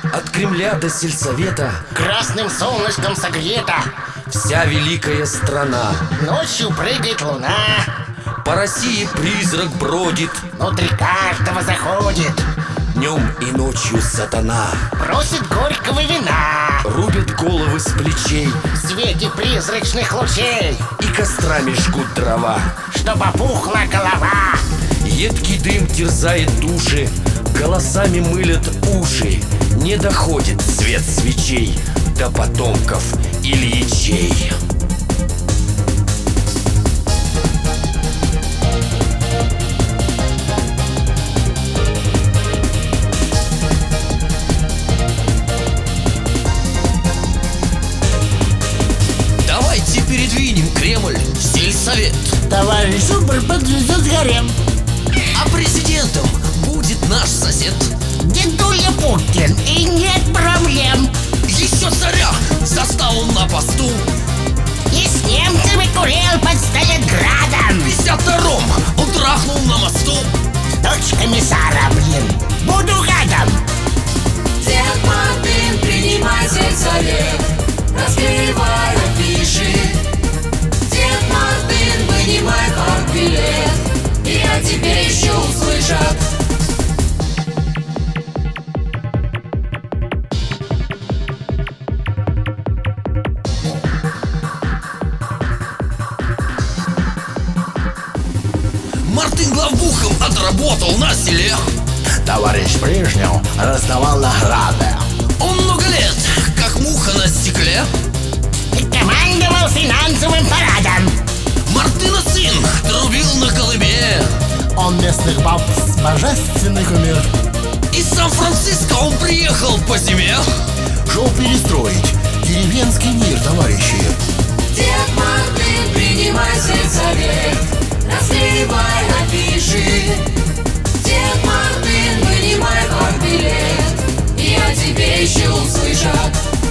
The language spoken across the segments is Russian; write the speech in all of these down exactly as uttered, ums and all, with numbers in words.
От Кремля до сельсовета красным солнышком согрета, вся великая страна. ночью прыгает луна, по России призрак бродит, внутри каждого заходит, днем и ночью сатана просит горького вина, рубят головы с плечей в свете призрачных лучей, и кострами жгут дрова, чтоб опухла голова. едкий дым терзает души, голосами мылят уши, не доходит свет свечей до потомков Ильичей. Давайте передвинем Кремль в сельсовет, Товарищ Зубр подвезет гарем, а президентом будет наш сосед. дедуля Путин, и нет проблем. Еще царя застал он на посту, И с немцами курил под Сталинградом. в пятьдесят втором он трахнул на мосту. Дочь комиссара, блин, буду гадом. Дед Мартын, принимай сельсовет, расклеивай афиши. Дед Мартын, вынимай партбилет, и о тебе еще услышат. Мартын главбухом отработал на селе. Товарищ Брежнев раздавал награды Он много лет, как муха на стекле. и командовал финансовым парадом. Мартына сын трубил на колыбе. Он местных баб с божественный кумир. Из Сан-Франциско он приехал по зиме. Шел перестроить деревенский мир, товарищи. Дед Мартын, принимай сельсовет, расклеивай афиши. Дед Мартын, вынимай партбилет, и о тебе еще услышат.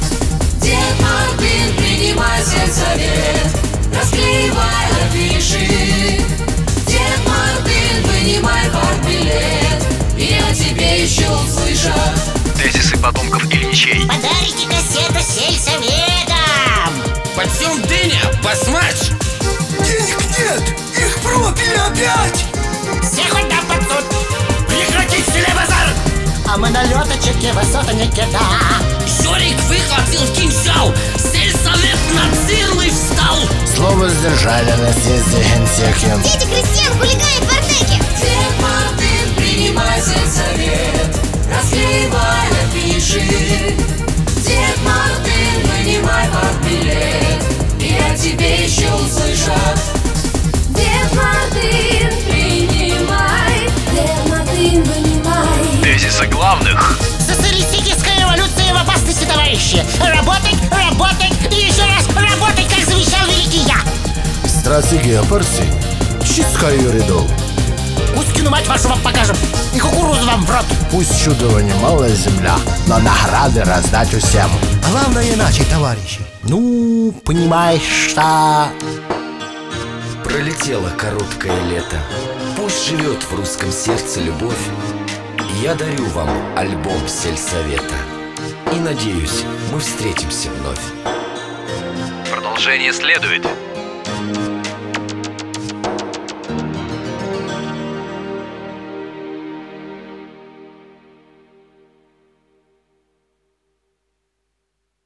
Дед Мартын, принимай сельсовет, расклеивай афиши. Дед Мартын, вынимай партбилет, и о тебе еще услышат. Тезисы потомков Ильичей. Подарите кассету сельсоветам. Почем дыня, басмач? Денег нет! Их пропили опять! Всех отдам под суд. Прекратить телебазар. А мы на леточке высоты не кида. Жорик выхватил кинжал, сельсовет на цирмы встал. Слово сдержали на съезде генсеки. Дети крестьян хулиганят в Артеке. Дед Мартын, принимай сельсовет, расклеивай афиши. Дед Мартын, вынимай партбилет, и о тебе еще услышат. Дед Мартын, принимай. Дед Мартын, вынимай. Тезисы главных. Социалистическая революция в опасности, товарищи. Работать, работать и еще раз работать, как завещал великий я. Стратегия партии. Чистка ее рядов. Ускину мать вашу вам покажем. И кукурузу вам в рот. Пусть чудова немалая земля, но награды раздать всем. Главное иначе, товарищи. Ну, понимаешь, что... Пролетело короткое лето. Пусть живет в русском сердце любовь. Я дарю вам альбом сельсовета. И надеюсь, мы встретимся вновь. Продолжение следует.